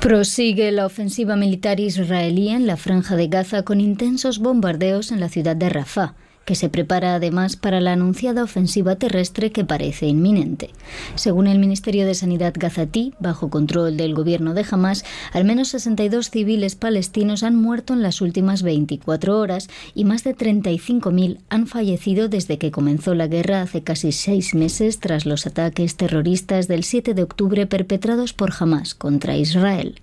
Prosigue la ofensiva militar israelí en la Franja de Gaza con intensos bombardeos en la ciudad de Rafah, que se prepara además para la anunciada ofensiva terrestre que parece inminente. Según el Ministerio de Sanidad gazatí, bajo control del gobierno de Hamás, al menos 62 civiles palestinos han muerto en las últimas 24 horas y más de 35.000 han fallecido desde que comenzó la guerra hace casi 6 meses tras los ataques terroristas del 7 de octubre perpetrados por Hamás contra Israel.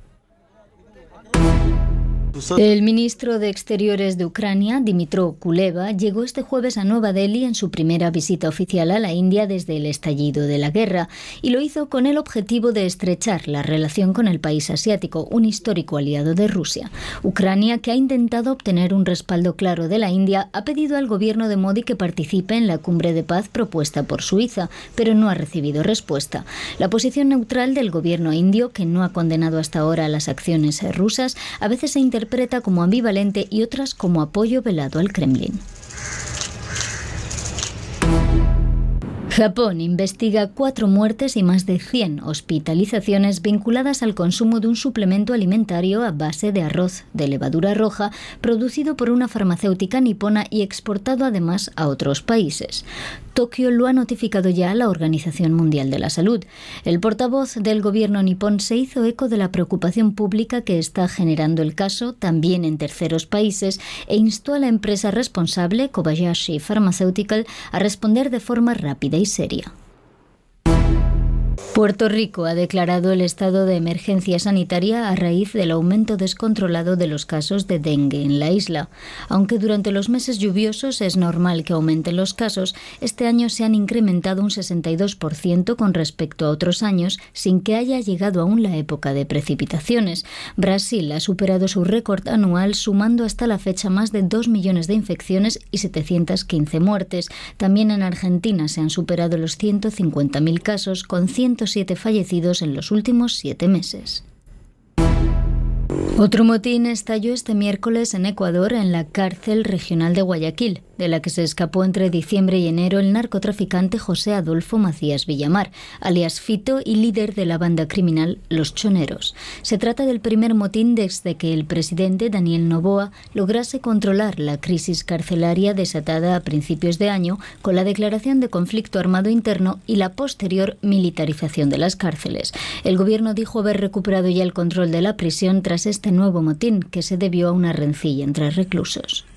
El ministro de Exteriores de Ucrania, Dmytro Kuleba, llegó este jueves a Nueva Delhi en su primera visita oficial a la India desde el estallido de la guerra, y lo hizo con el objetivo de estrechar la relación con el país asiático, un histórico aliado de Rusia. Ucrania, que ha intentado obtener un respaldo claro de la India, ha pedido al gobierno de Modi que participe en la cumbre de paz propuesta por Suiza, pero no ha recibido respuesta. La posición neutral del gobierno indio, que no ha condenado hasta ahora las acciones rusas, a veces se interpreta como ambivalente y otras como apoyo velado al Kremlin. Japón investiga 4 muertes y más de 100 hospitalizaciones vinculadas al consumo de un suplemento alimentario a base de arroz de levadura roja producido por una farmacéutica nipona y exportado además a otros países. Tokio lo ha notificado ya a la Organización Mundial de la Salud. El portavoz del gobierno nipón se hizo eco de la preocupación pública que está generando el caso, también en terceros países, e instó a la empresa responsable, Kobayashi Pharmaceutical, a responder de forma rápida y seria. Puerto Rico ha declarado el estado de emergencia sanitaria a raíz del aumento descontrolado de los casos de dengue en la isla. Aunque durante los meses lluviosos es normal que aumenten los casos, este año se han incrementado un 62% con respecto a otros años, sin que haya llegado aún la época de precipitaciones. Brasil ha superado su récord anual, sumando hasta la fecha más de 2 millones de infecciones y 715 muertes. También en Argentina se han superado los 150.000 casos, con 107 fallecidos en los últimos 7 meses. Otro motín estalló este miércoles en Ecuador, en la cárcel regional de Guayaquil, de la que se escapó entre diciembre y enero el narcotraficante José Adolfo Macías Villamar, alias Fito y líder de la banda criminal Los Choneros. Se trata del primer motín desde que el presidente Daniel Noboa lograse controlar la crisis carcelaria desatada a principios de año con la declaración de conflicto armado interno y la posterior militarización de las cárceles. El gobierno dijo haber recuperado ya el control de la prisión tras este nuevo motín, que se debió a una rencilla entre reclusos.